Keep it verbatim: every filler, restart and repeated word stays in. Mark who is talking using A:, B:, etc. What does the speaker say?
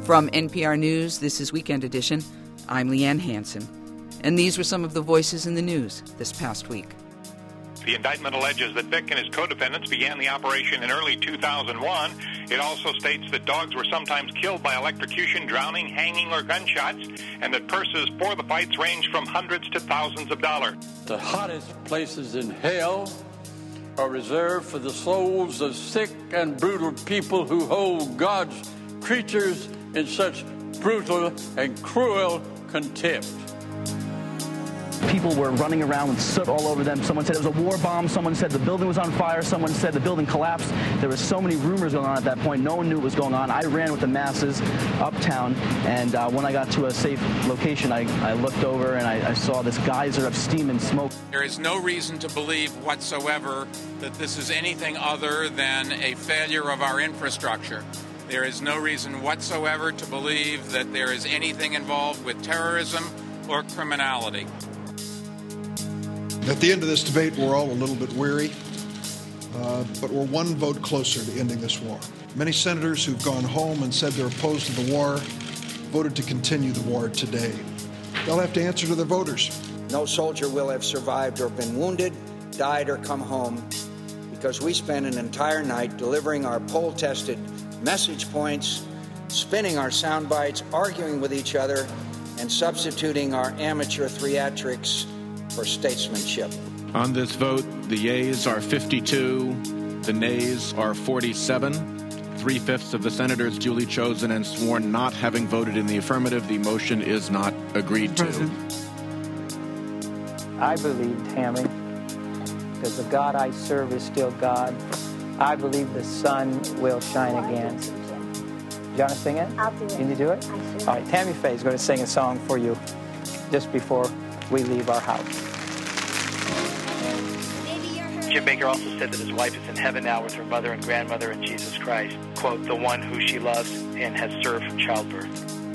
A: From N P R News, this is Weekend Edition. I'm Leanne Hansen. And these were some of the voices in the news this past week.
B: The indictment alleges that Vick and his co-defendants began the operation in early two thousand one. It also states that dogs were sometimes killed by electrocution, drowning, hanging, or gunshots, and that purses for the fights ranged from hundreds to thousands of dollars.
C: The hottest places in hell are reserved for the souls of sick and brutal people who hold God's creatures in such brutal and cruel contempt.
D: People were running around with soot all over them. Someone said it was a war bomb. Someone said the building was on fire. Someone said the building collapsed. There were so many rumors going on at that point. No one knew what was going on. I ran with the masses uptown, and uh, when I got to a safe location, I, I looked over and I, I saw this geyser of steam and smoke.
E: There is no reason to believe whatsoever that this is anything other than a failure of our infrastructure. There is no reason whatsoever to believe that there is anything involved with terrorism or criminality.
F: At the end of this debate, we're all a little bit weary, uh, but we're one vote closer to ending this war. Many senators who've gone home and said they're opposed to the war voted to continue the war today. They'll have to answer to their voters.
G: No soldier will have survived or been wounded, died, or come home because we spent an entire night delivering our poll-tested message points, spinning our sound bites, arguing with each other, and substituting our amateur theatrics for statesmanship.
H: On this vote, the yeas are fifty-two, the nays are forty-seven. Three-fifths of the senators duly chosen and sworn not having voted in the affirmative. The motion is not agreed to.
I: I believe, Tammy, because the God I serve is still God. I believe the sun will shine again. Do you want to sing it?
J: I'll do it.
I: Can you do it? All right, Tammy Faye is going to sing a song for you just before we leave our house.
K: Jim Baker also said that his wife is in heaven now with her mother and grandmother in Jesus Christ, quote, the one who she loves and has served from childbirth.